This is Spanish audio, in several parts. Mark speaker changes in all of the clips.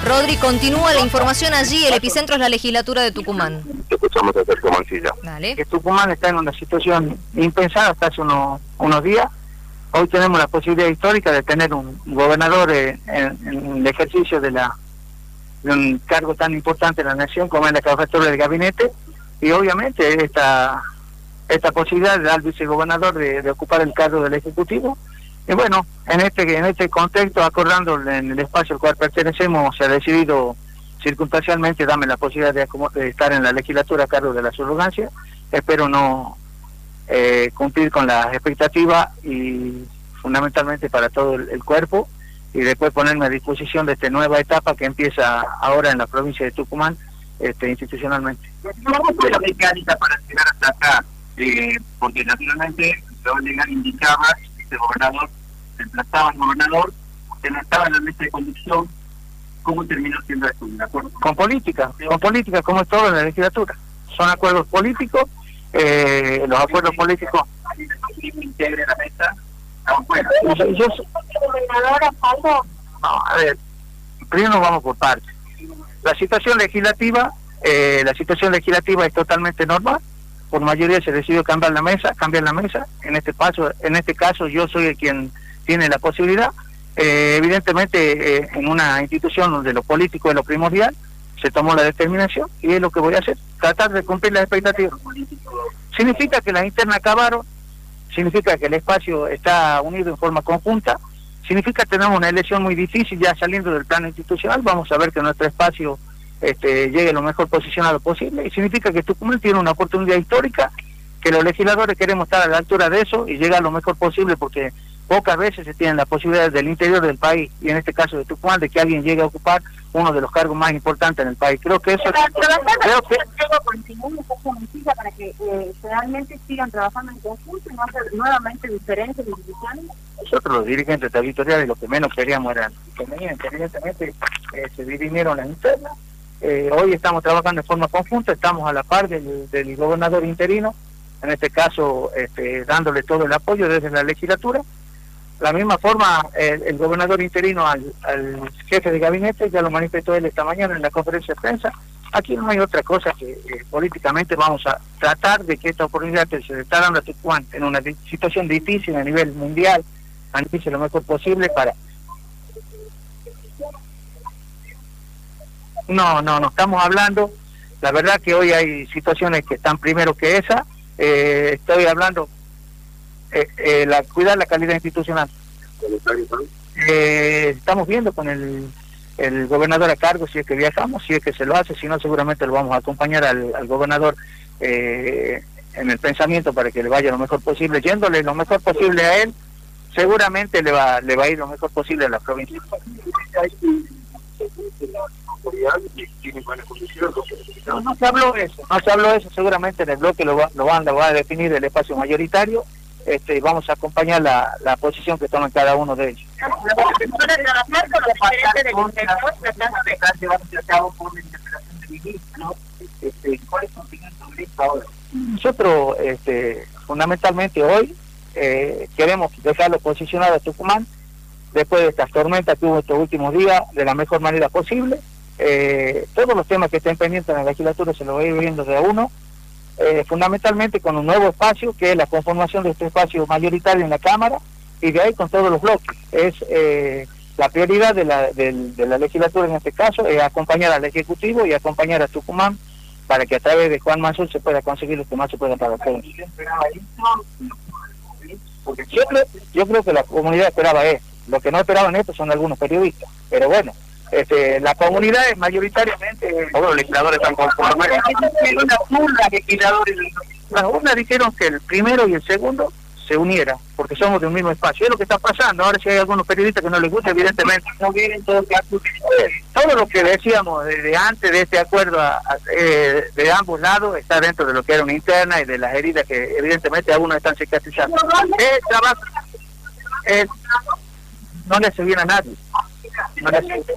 Speaker 1: Rodri, continúa la información allí, el epicentro es la legislatura de Tucumán.
Speaker 2: Te escuchamos a Sergio Mancilla.
Speaker 1: Dale.
Speaker 3: Que Tucumán está en una situación impensada hasta hace unos días. Hoy tenemos la posibilidad histórica de tener un gobernador en el ejercicio de un cargo tan importante en la nación como es la jefatura del gabinete, y obviamente esta posibilidad de dar al vicegobernador de ocupar el cargo del Ejecutivo. Y bueno, en este contexto, acordando en el espacio al cual pertenecemos, se ha decidido circunstancialmente darme la posibilidad de estar en la legislatura a cargo de la subrogancia. Espero no cumplir con las expectativas y fundamentalmente para todo el cuerpo, y después ponerme a disposición de esta nueva etapa que empieza ahora en la provincia de Tucumán, institucionalmente.
Speaker 2: ¿Cómo fue la mecánica para llegar hasta acá? Porque naturalmente lo legal indicaba que este gobernador reemplazaba al gobernador, usted no estaba en la mesa de conducción. ¿Cómo terminó siendo esto? ¿De acuerdo?
Speaker 3: Con política, como es todo en la legislatura. Son acuerdos políticos, los acuerdos políticos.
Speaker 2: ¿Integre la mesa?
Speaker 3: No, a ver, primero vamos por partes. La situación legislativa es totalmente normal. Por mayoría se decidió cambiar la mesa. En este caso yo soy el quien tiene la posibilidad. Evidentemente en una institución donde lo político es lo primordial, se tomó la determinación y es lo que voy a hacer, tratar de cumplir las expectativas. Significa que las internas acabaron, significa que el espacio está unido en forma conjunta, significa que tenemos una elección muy difícil ya saliendo del plano institucional. Vamos a ver que nuestro espacio llegue lo mejor posicionado posible, y significa que Tucumán tiene una oportunidad histórica, que los legisladores queremos estar a la altura de eso y llegar lo mejor posible, porque pocas veces se tienen la posibilidad del interior del país, y en este caso de Tucumán, de que alguien llegue a ocupar uno de los cargos más importantes en el país. Creo que eso
Speaker 4: para que realmente sigan trabajando en conjunto y no hacer nuevamente diferentes divisiones.
Speaker 3: Nosotros los dirigentes territoriales lo que menos queríamos era que evidentemente se dirimieron las internas. Hoy estamos trabajando en forma conjunta, estamos a la par del gobernador interino, en este caso dándole todo el apoyo desde la legislatura. La misma forma, el gobernador interino al jefe de gabinete ya lo manifestó él esta mañana en la conferencia de prensa. Aquí no hay otra cosa que políticamente vamos a tratar de que esta oportunidad que se le está dando a Tucumán en una situación difícil a nivel mundial, analice lo mejor posible para... No estamos hablando. La verdad que hoy hay situaciones que están primero que esa. Estoy hablando cuidar la calidad institucional. Estamos viendo con el gobernador a cargo si es que viajamos, si es que se lo hace, si no seguramente lo vamos a acompañar al gobernador en el pensamiento para que le vaya lo mejor posible, yéndole lo mejor posible a él, seguramente le va a ir lo mejor posible a la provincia. No se habló eso, seguramente en el bloque lo va a definir el espacio mayoritario. Vamos a acompañar la posición que toman cada uno de ellos. Nosotros fundamentalmente hoy queremos dejarlo posicionado a Tucumán después de estas tormentas que hubo estos últimos días de la mejor manera posible. Todos los temas que estén pendientes en la legislatura se los voy a ir viendo de a uno, fundamentalmente con un nuevo espacio que es la conformación de este espacio mayoritario en la Cámara, y de ahí con todos los bloques. Es la prioridad de la legislatura en este caso, es acompañar al Ejecutivo y acompañar a Tucumán para que a través de Juan Mansur se pueda conseguir lo que más se pueda para todos. Porque yo creo que la comunidad esperaba esto. Lo que no esperaban esto son algunos periodistas, pero bueno, la comunidad es mayoritariamente...
Speaker 2: Todos los legisladores están conformes.
Speaker 3: Las urnas dijeron que el primero y el segundo se unieran, porque somos de un mismo espacio. Es lo que está pasando. Ahora si hay algunos periodistas que no les gusta, evidentemente no quieren todo lo que decíamos desde antes de este acuerdo de ambos lados está dentro de lo que era una interna y de las heridas que evidentemente algunos están cicatrizando. El trabajo no le hace bien a nadie. No,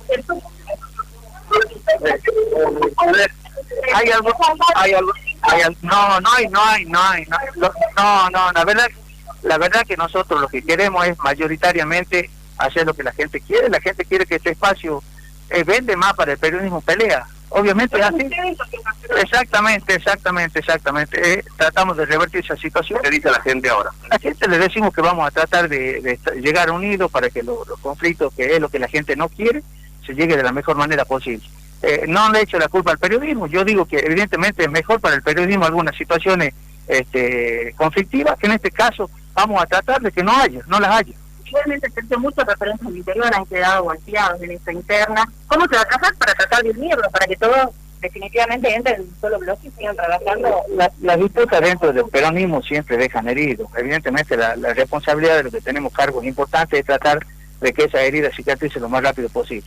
Speaker 3: la verdad que nosotros lo que queremos es mayoritariamente hacer lo que la gente quiere. La gente quiere que este espacio vende más para el periodismo pelea. Obviamente es así. Exactamente. Tratamos de revertir esa situación.
Speaker 2: ¿Qué dice la gente ahora?
Speaker 3: A la gente le decimos que vamos a tratar de llegar unidos para que los conflictos, que es lo que la gente no quiere, se llegue de la mejor manera posible. No le echo la culpa al periodismo. Yo digo que evidentemente es mejor para el periodismo algunas situaciones conflictivas, que en este caso vamos a tratar de que no las haya.
Speaker 4: Realmente muchas referencias al interior han quedado golpeados en esta interna. ¿Cómo se va a trabajar para tratar de unirlo, para que todos definitivamente entren en un solo bloque y sigan trabajando?
Speaker 3: Las disputas dentro del peronismo siempre dejan heridos. Evidentemente la responsabilidad de los que tenemos cargos importantes es tratar de que esa herida cicatrice lo más rápido posible.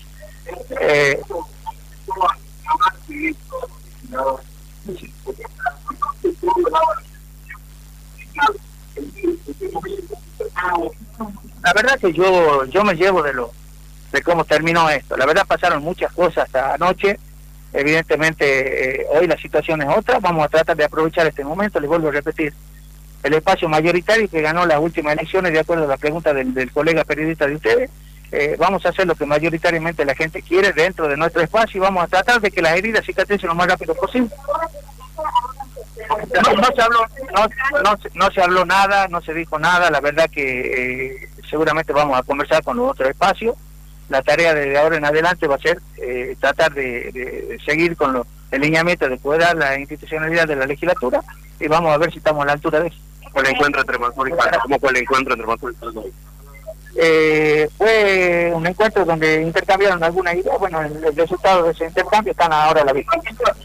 Speaker 3: La verdad que yo me llevo de cómo terminó esto. La verdad pasaron muchas cosas hasta anoche. Evidentemente hoy la situación es otra. Vamos a tratar de aprovechar este momento. Les vuelvo a repetir, el espacio mayoritario que ganó las últimas elecciones, de acuerdo a la pregunta del colega periodista de ustedes, vamos a hacer lo que mayoritariamente la gente quiere dentro de nuestro espacio y vamos a tratar de que las heridas cicatricen lo más rápido posible. No se habló nada, no se dijo nada. La verdad que seguramente vamos a conversar con los otros espacios. La tarea de ahora en adelante va a ser tratar de seguir con el lineamiento de cuidar la institucionalidad de la legislatura y vamos a ver si estamos a la altura de eso.
Speaker 2: ¿Cómo fue el encuentro entre Mansur y Jara?
Speaker 3: Fue un encuentro donde intercambiaron algunas ideas. Bueno, el resultado de ese intercambio están ahora a la vista.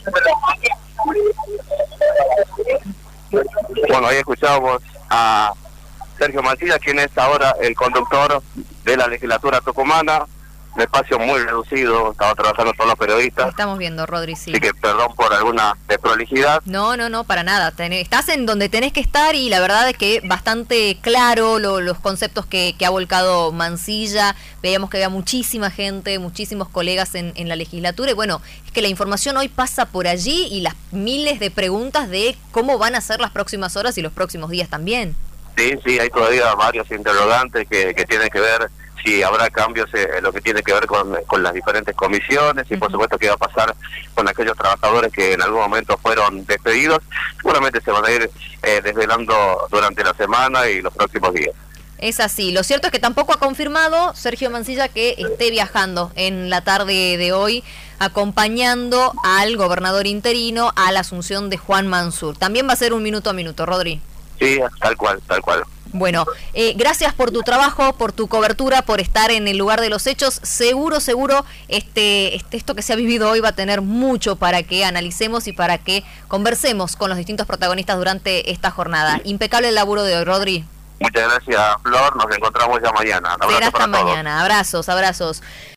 Speaker 2: Bueno, ahí escuchábamos a Sergio Mancilla, quien es ahora el conductor de la legislatura tucumana. Un espacio muy reducido, estaba trabajando todos los periodistas.
Speaker 1: Estamos viendo, Rodri, sí.
Speaker 2: Así que perdón por alguna desprolijidad.
Speaker 1: No, para nada. Estás en donde tenés que estar y la verdad es que bastante claro los conceptos que ha volcado Mancilla. Veíamos que había muchísima gente, muchísimos colegas en la legislatura y bueno, es que la información hoy pasa por allí y las miles de preguntas de cómo van a ser las próximas horas y los próximos días también. Sí,
Speaker 2: hay todavía varios interrogantes que tienen que ver si habrá cambios en lo que tiene que ver con las diferentes comisiones y por supuesto qué va a pasar con aquellos trabajadores que en algún momento fueron despedidos. Seguramente se van a ir desvelando durante la semana y los próximos días.
Speaker 1: Es así. Lo cierto es que tampoco ha confirmado Sergio Mancilla que esté viajando en la tarde de hoy acompañando al gobernador interino a la asunción de Juan Mansur. También va a ser un minuto a minuto, Rodri.
Speaker 2: Sí, tal cual.
Speaker 1: Bueno, gracias por tu trabajo, por tu cobertura, por estar en el lugar de los hechos. Seguro, esto que se ha vivido hoy va a tener mucho para que analicemos y para que conversemos con los distintos protagonistas durante esta jornada. Impecable el laburo de hoy, Rodri.
Speaker 2: Muchas gracias, Flor. Nos encontramos ya mañana.
Speaker 1: Será hasta mañana. Abrazos.